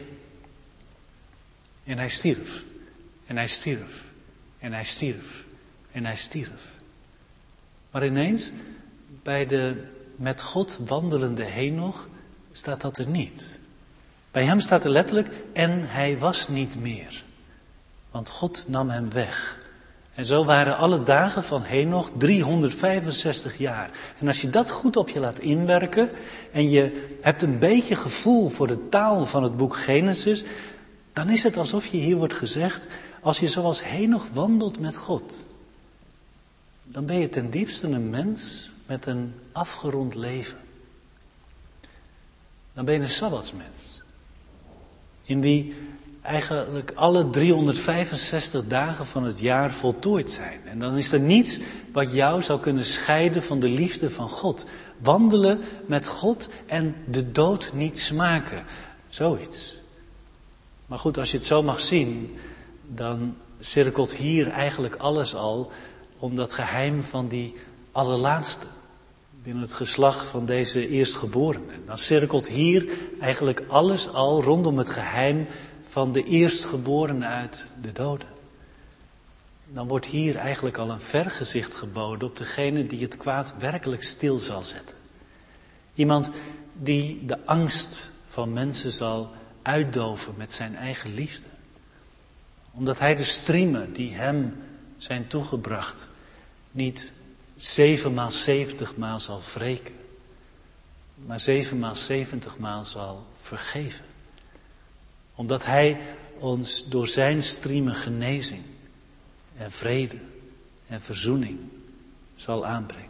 En hij stierf. En hij stierf. En hij stierf. En hij stierf. Maar ineens, bij de met God wandelende Henoch, staat dat er niet. Bij hem staat er letterlijk, en hij was niet meer. Want God nam hem weg. En zo waren alle dagen van Henoch driehonderdvijfenzestig jaar. En als je dat goed op je laat inwerken, en je hebt een beetje gevoel voor de taal van het boek Genesis, dan is het alsof je hier wordt gezegd, als je zoals Henoch wandelt met God, dan ben je ten diepste een mens met een afgerond leven. Dan ben je een sabbatsmens. In wie eigenlijk alle driehonderdvijfenzestig dagen van het jaar voltooid zijn. En dan is er niets wat jou zou kunnen scheiden van de liefde van God. Wandelen met God en de dood niet smaken. Zoiets. Maar goed, als je het zo mag zien, dan cirkelt hier eigenlijk alles al om dat geheim van die allerlaatste. Binnen het geslacht van deze eerstgeborene. Dan cirkelt hier eigenlijk alles al rondom het geheim van de eerstgeborene uit de doden. Dan wordt hier eigenlijk al een vergezicht geboden op degene die het kwaad werkelijk stil zal zetten. Iemand die de angst van mensen zal uitdoven met zijn eigen liefde. Omdat hij de striemen die hem zijn toegebracht niet zevenmaal zeventigmaal zal wreken, maar zevenmaal zeventigmaal zal vergeven. Omdat hij ons door zijn striemen genezing en vrede en verzoening zal aanbrengen.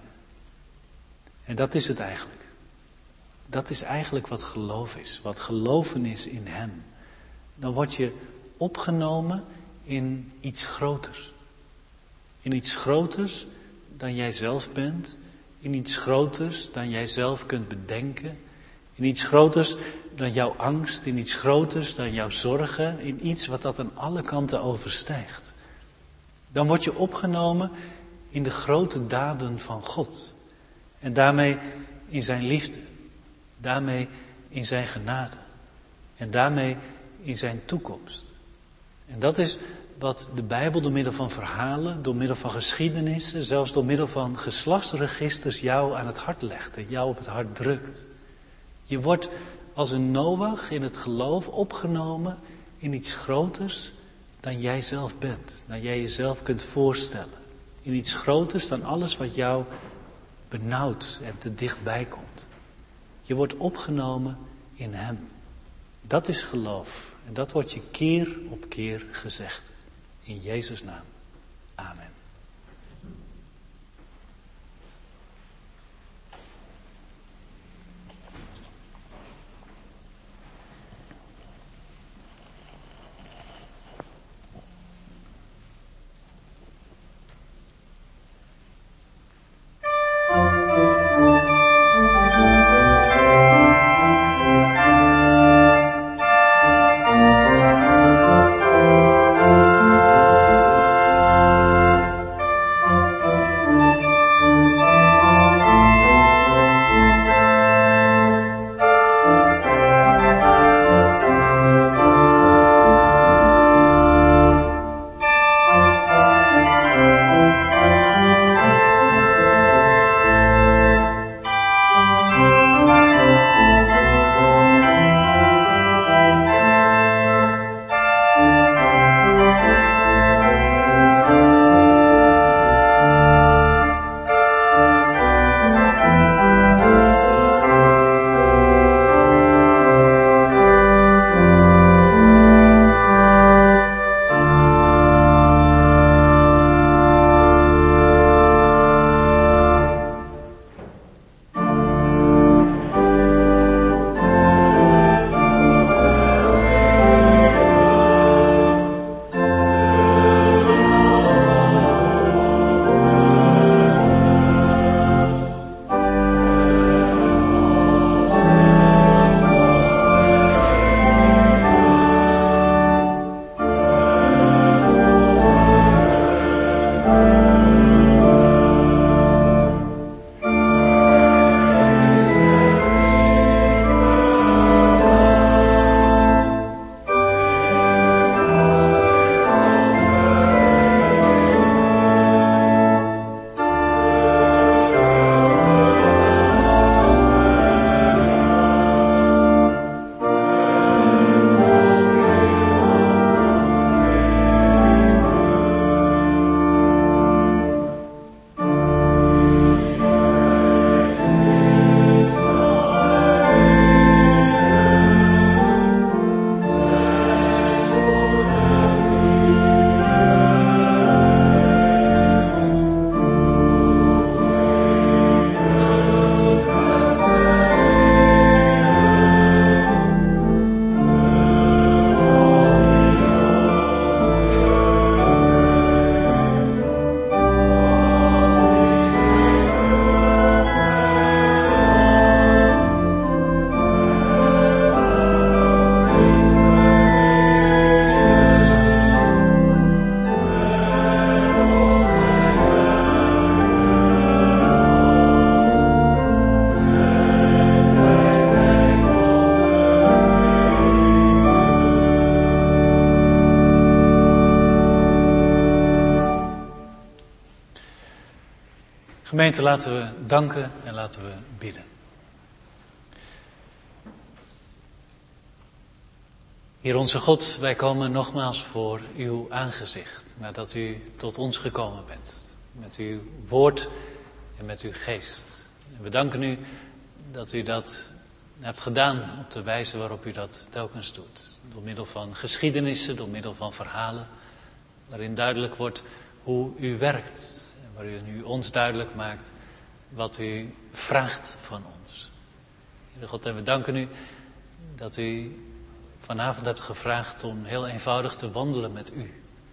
En dat is het eigenlijk. Dat is eigenlijk wat geloof is. Wat geloven is in hem. Dan word je opgenomen in iets groters. In iets groters dan jij zelf bent. In iets groters dan jij zelf kunt bedenken. In iets groters dan jouw angst. In iets groters dan jouw zorgen. In iets wat dat aan alle kanten overstijgt. Dan word je opgenomen in de grote daden van God. En daarmee in zijn liefde. Daarmee in zijn genade. En daarmee in zijn toekomst. En dat is wat de Bijbel door middel van verhalen, door middel van geschiedenissen, zelfs door middel van geslachtsregisters jou aan het hart legt en jou op het hart drukt. Je wordt als een Noach in het geloof opgenomen in iets groters dan jij zelf bent, dan jij jezelf kunt voorstellen. In iets groters dan alles wat jou benauwt en te dichtbij komt. Je wordt opgenomen in hem. Dat is geloof. En dat wordt je keer op keer gezegd. In Jezus' naam. Amen. Gemeente, laten we danken en laten we bidden. Heer onze God, wij komen nogmaals voor uw aangezicht, nadat u tot ons gekomen bent. Met uw woord en met uw geest. En we danken u dat u dat hebt gedaan op de wijze waarop u dat telkens doet. Door middel van geschiedenissen, door middel van verhalen, waarin duidelijk wordt hoe u werkt. En waarin u ons duidelijk maakt wat u vraagt van ons. Heer God, en we danken u dat u vanavond hebt gevraagd om heel eenvoudig te wandelen met u.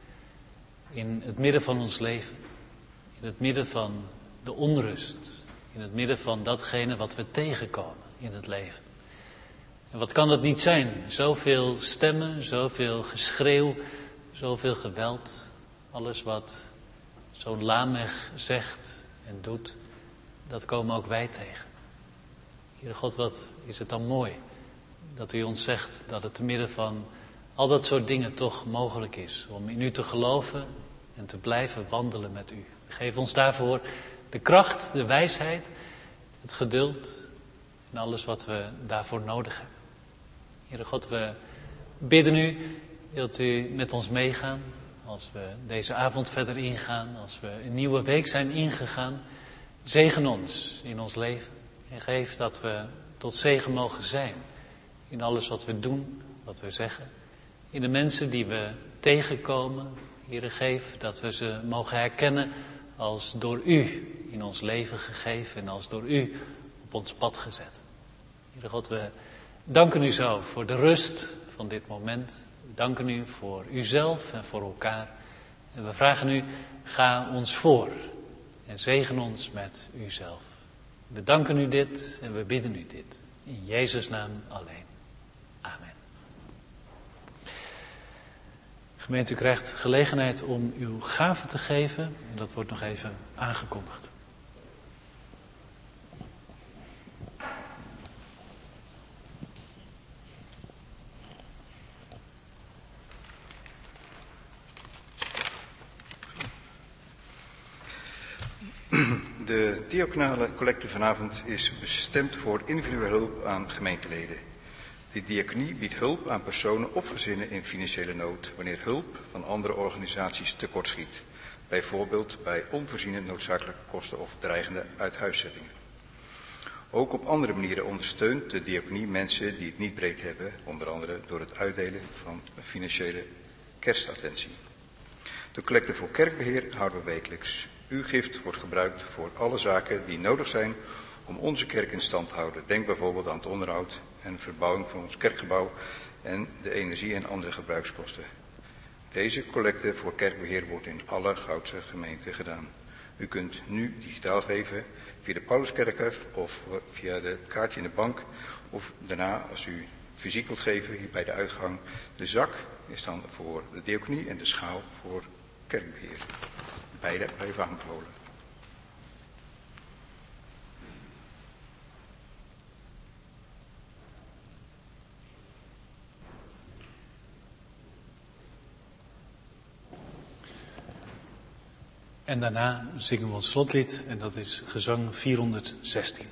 In het midden van ons leven. In het midden van de onrust. In het midden van datgene wat we tegenkomen in het leven. En wat kan het niet zijn? Zoveel stemmen, zoveel geschreeuw, zoveel geweld. Alles wat zo'n Lamech zegt en doet, dat komen ook wij tegen. Heere God, wat is het dan mooi dat u ons zegt dat het te midden van al dat soort dingen toch mogelijk is om in u te geloven en te blijven wandelen met u. Geef ons daarvoor de kracht, de wijsheid, het geduld en alles wat we daarvoor nodig hebben. Heere God, we bidden u, wilt u met ons meegaan als we deze avond verder ingaan, als we een nieuwe week zijn ingegaan. Zegen ons in ons leven en geef dat we tot zegen mogen zijn in alles wat we doen, wat we zeggen. In de mensen die we tegenkomen, Heere, geef dat we ze mogen herkennen als door u in ons leven gegeven en als door u op ons pad gezet. Heere God, we danken u zo voor de rust van dit moment. We danken u voor uzelf en voor elkaar. En we vragen u, ga ons voor en zegen ons met uzelf. We danken u dit en we bidden u dit. In Jezus' naam alleen. Amen. Gemeente, u krijgt gelegenheid om uw gave te geven. En dat wordt nog even aangekondigd. De diaconale collecte vanavond is bestemd voor individuele hulp aan gemeenteleden. De diaconie biedt hulp aan personen of gezinnen in financiële nood wanneer hulp van andere organisaties tekortschiet. Bijvoorbeeld bij onvoorziene noodzakelijke kosten of dreigende uithuiszettingen. Ook op andere manieren ondersteunt de diaconie mensen die het niet breed hebben, onder andere door het uitdelen van een financiële kerstattentie. De collecte voor kerkbeheer houden we wekelijks. Uw gift wordt gebruikt voor alle zaken die nodig zijn om onze kerk in stand te houden. Denk bijvoorbeeld aan het onderhoud en verbouwing van ons kerkgebouw en de energie en andere gebruikskosten. Deze collecte voor kerkbeheer wordt in alle Goudse gemeenten gedaan. U kunt nu digitaal geven via de Pauluskerkhof of via het kaartje in de bank. Of daarna, als u fysiek wilt geven, hier bij de uitgang. De zak is dan voor de diaconie en de schaal voor kerkbeheer. Beide blijven aanbevolen. En daarna zingen we ons slotlied en dat is gezang vierhonderdzestien.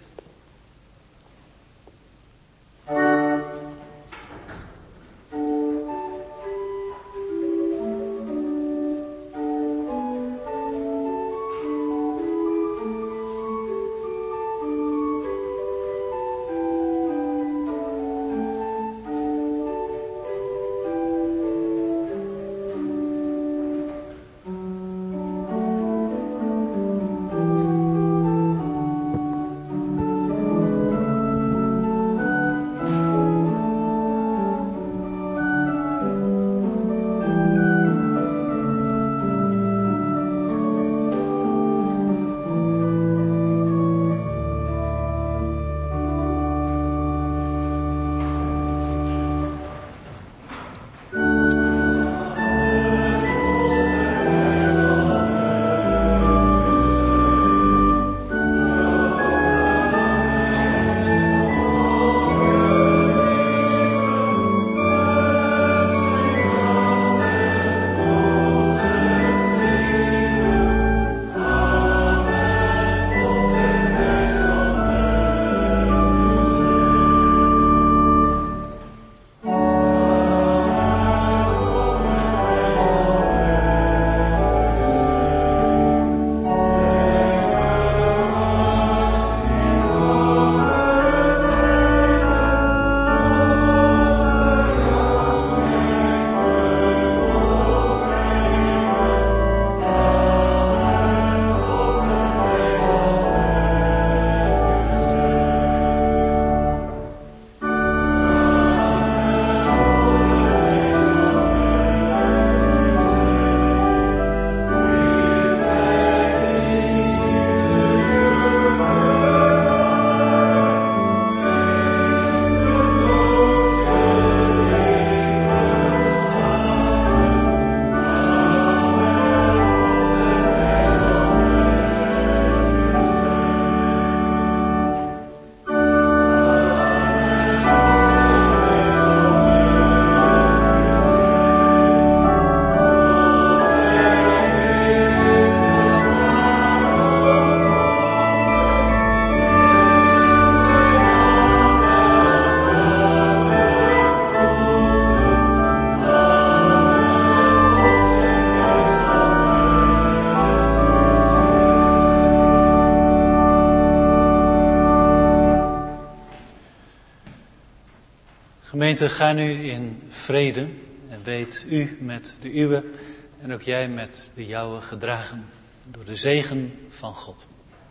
Gemeente, ga nu in vrede en weet u met de uwe en ook jij met de jouwe gedragen door de zegen van God.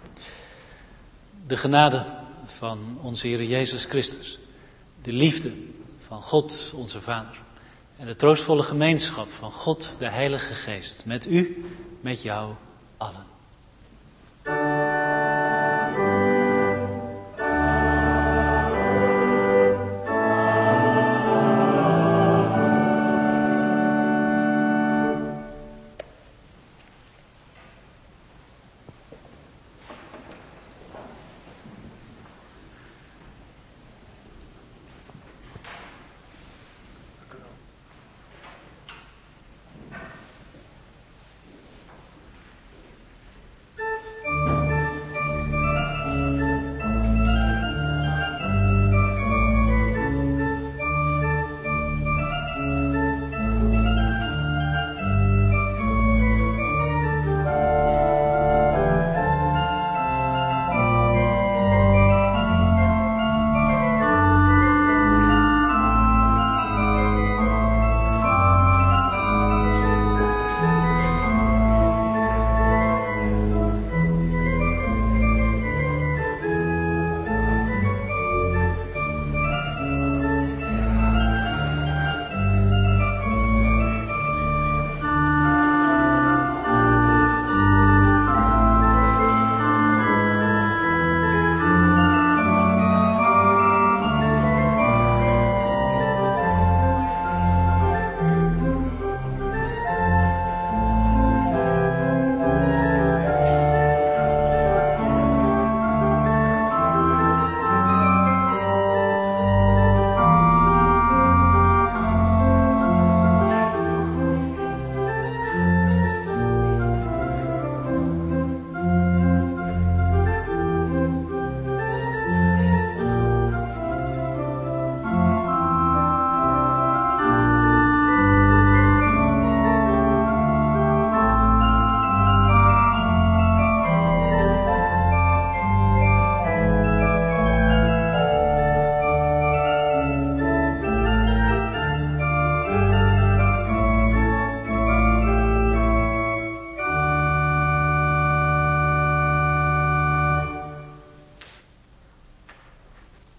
De genade van onze Heer Jezus Christus, de liefde van God onze Vader en de troostvolle gemeenschap van God de Heilige Geest met u, met jou allen.